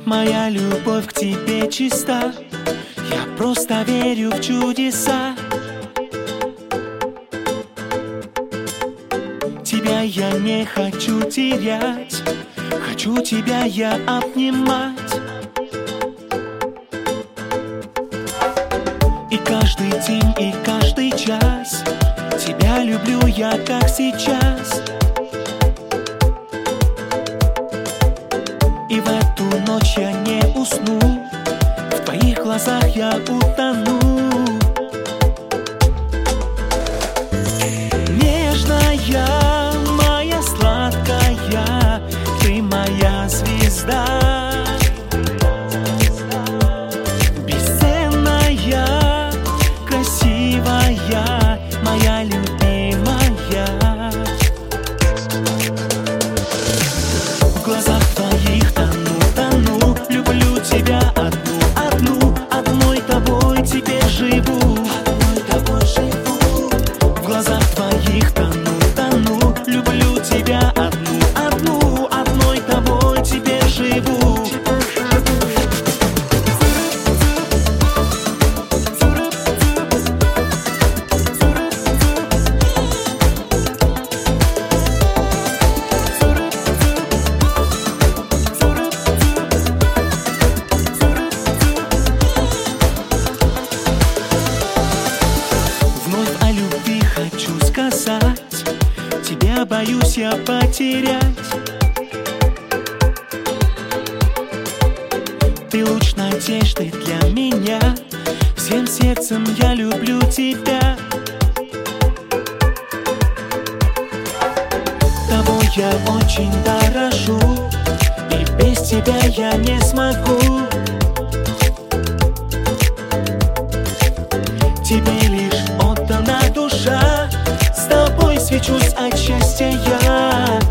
Моя любовь к тебе чиста, я просто верю в чудеса. Тебя я не хочу терять, хочу тебя я обнимать. И каждый день, и каждый час тебя люблю я, как сейчас. И в эту ночь я не усну, в твоих глазах я утону. Нежная, моя сладкая, ты моя звезда. Бесценная, красивая, моя любимая. В глазах твоих тону, люблю тебя одну, одной тобой теперь живу. В глазах твоих тону, люблю тебя одну, одной тобой теперь живу. Тебя боюсь я потерять. Ты луч надежды для меня, всем сердцем я люблю тебя. Тобой я очень дорожу, и без тебя я не смогу. Тебе лишь отдана душа, с тобой свечусь от счастья я.